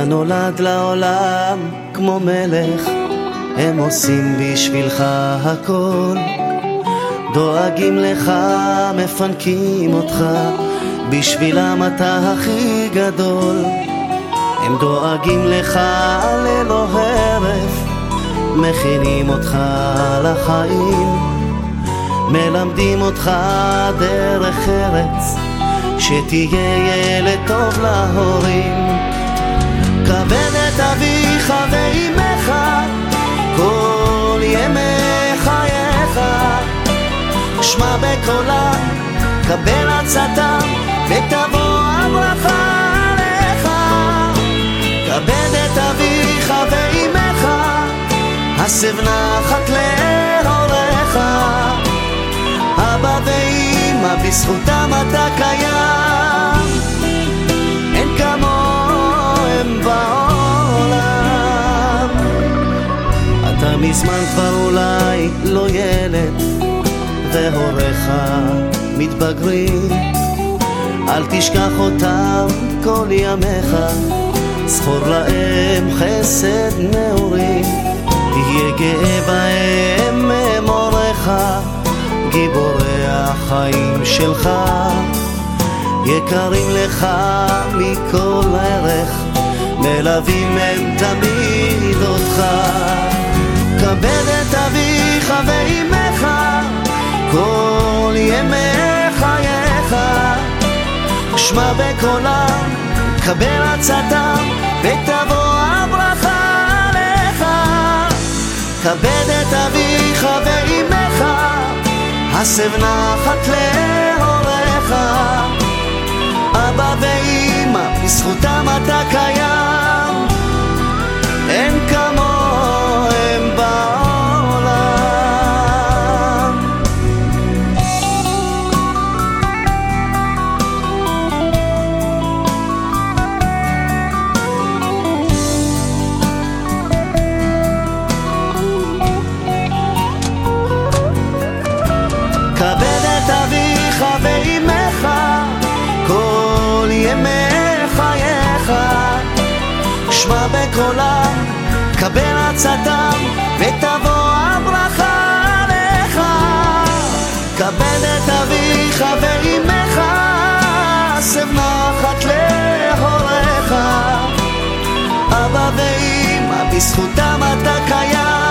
אתה נולד לעולם כמו מלך, הם עושים בשבילך הכל, דואגים לך, מפנקים אותך, בשבילם אתה הכי גדול. הם דואגים לך ללא הרף, מכינים אותך לחיים, מלמדים אותך דרך ארץ, שתהיה ילד טוב להורים. כבד את אביך ואימך כל ימי חייך, שמע בקולם, קבל עצתם, ותבוא הברכה עליך. כבד את אביך ואימך, הסב נחת להוריך. אבא ואמא בזכותם אתה קיים, אין כמוהם בעולם. אתה מזמן כבר אולי לא ילד, והוריך מתבגרים, אל תשכח אותם כל ימיך, זכור להם חסד נעורים. תהיה גאה בהם ממוריך, גיבורי החיים שלך, יקרים לך מכל ערך, מלווים הם תמיד אותך. כבד את אביך ואימך כל ימי חייך, שמע בקולם, קבל עצתם, ותבוא הברכה עליך. כבד את אביך ואימך, הסב נחת להוריך. אבא ואמא בזכותם אתה קיים, אין כמוהם בעולם. כבד את אביך ואימך כל ימי חייך, שמע בקולם, קבל עצתם, ותבוא הברכה עליך. כבד את אביך ואימך, סב נחת להוריך. אבא ואמא בזכותם אתה קיים,